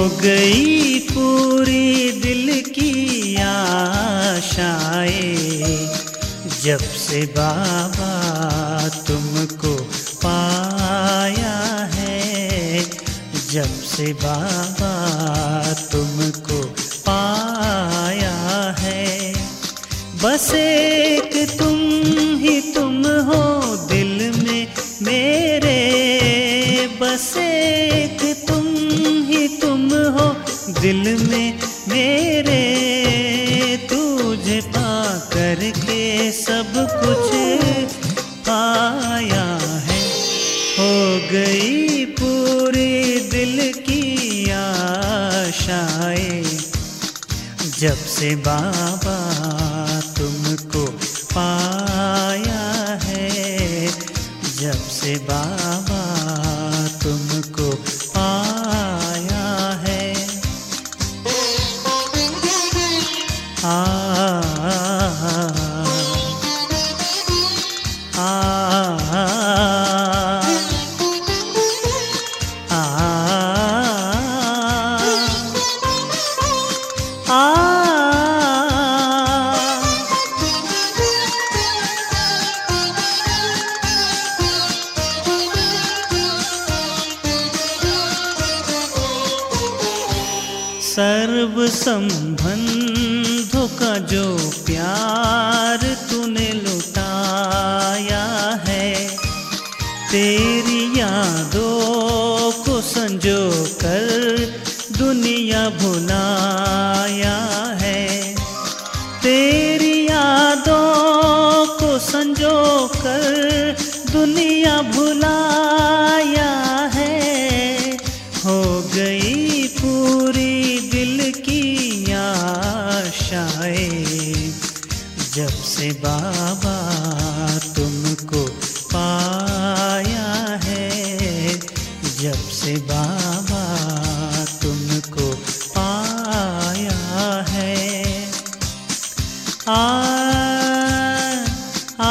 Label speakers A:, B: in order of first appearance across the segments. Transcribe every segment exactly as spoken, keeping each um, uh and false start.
A: गई पूरी दिल की आशाएं, जब से बाबा तुमको पाया है, जब से बाबा तुमको पाया है। बस एक तुम ही तुम हो दिल में मेरे, बस एक तुम ही तुम हो दिल में मेरे। तुझे पा करके सब कुछ पाया है, हो गई पूरी दिल की आशाएं, जब से बाबा तुमको पाया है, जब से बाबा तुमको पाया है। आ, आ, आ, आ, आ, सर्व संबंधों का जो प्यार तूने लुटाया है, तेरी यादों को संजो कर दुनिया भुलाया है, तेरी यादों को संजो कर दुनिया भुलाया है। हो गई पूरी दिल की आशाएं, जब से बाबा तुमको पाया है, जब से बाबा तुमको पाया है। आ, आ,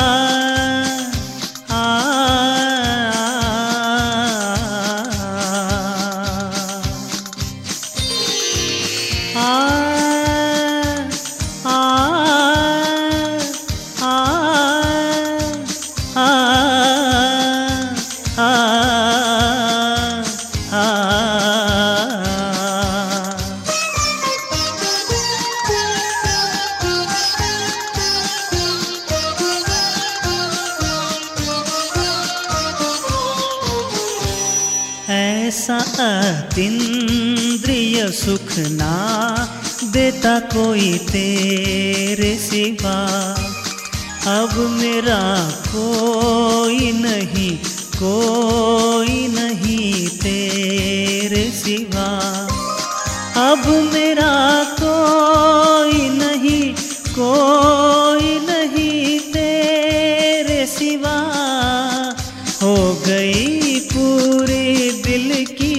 A: ऐसा अतीन्द्रिय सुख ना देता कोई तेरे सिवा, अब मेरा कोई नहीं, कोई नहीं तेरे सिवा, अब मेरा कोई नहीं, कोई नहीं तेरे सिवा। हो गई पूरी दिल की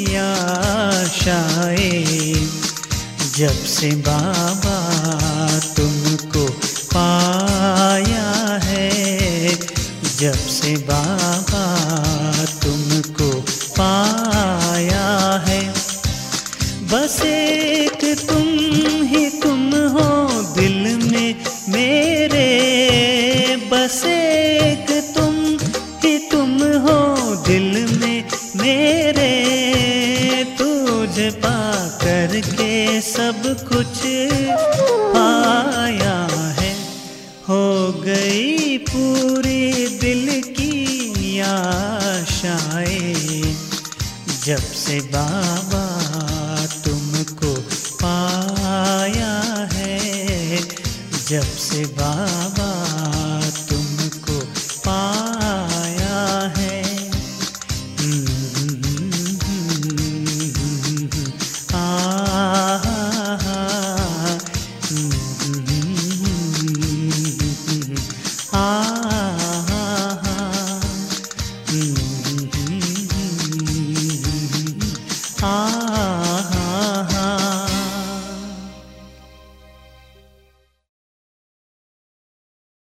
A: आशाएं, जब से बाबा तुमको पाया है, जब से बाबा तुमको पाया है। बस एक तुम ही तुम हो दिल में मेरे, बस एक तुम ही तुम हो दिल में मेरे। तुझे पा करके सब कुछ पाया है, हो गई पूरी दिल की आशाएं, जब से बाबा तुमको पाया है, जब से बाबा तुमको पाया है। आ